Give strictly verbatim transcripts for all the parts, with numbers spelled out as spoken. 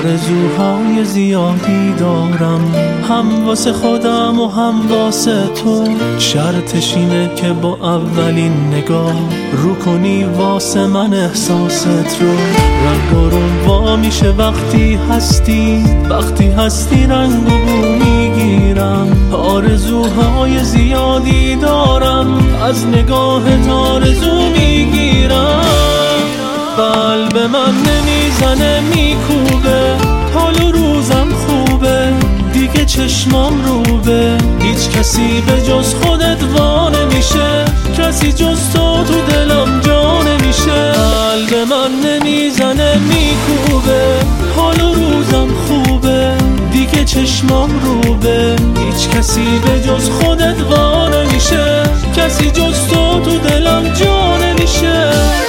آرزوهای زیادی دارم، هم واسه خودم و هم واسه تو. شرطش اینه که با اولین نگاه رو کنی واسه من احساست رو. رنگ و رنوا میشه وقتی هستی، وقتی هستی رنگ و بو میگیرم. آرزوهای زیادی دارم، از نگاهت آرزو میگیرم. قلب من نمیزنه میکوبه، حال و روزم خوبه، دیگه چشمام روبه. هیچ کسی به جز خودت وا نمیشه، کسی جز تو تو دلم جا نمیشه. قلب من نمیزنه میکوبه، حال و روزم خوبه، دیگه چشمام روبه. هیچ کسی به جز خودت وا نمیشه، کسی جز تو تو دلم جا نمیشه.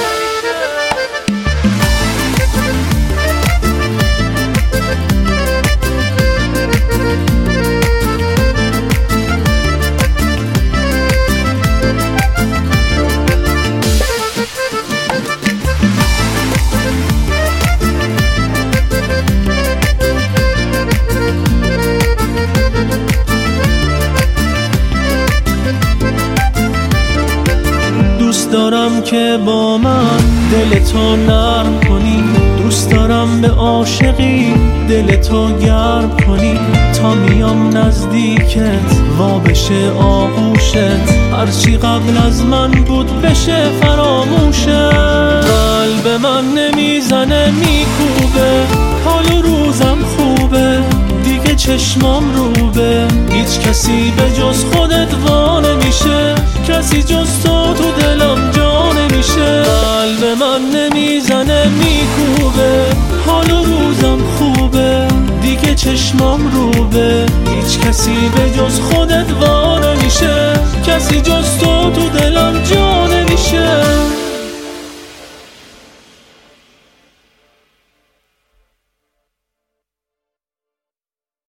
دوست دارم که با من دلتو نرم کنی، دوست دارم به عاشقی دلتو گرم کنی. تا میام نزدیکت وا بشه آغوشت، هرچی قبل از من بود بشه فراموشت. قلب من نمیزنه میکوبه، حال و روزم خوبه، دیگه چشمام روبه. هیچ کسی به جز خودت وا نمیشه، کسی جز تو تو دلم جا نمیشه. قلب من نمیزنه میکوبه، حال و روزم خوبه، دیگه چشمام روبه. هیچ کسی به جز خودت وا نمیشه، کسی جز تو تو دلم جا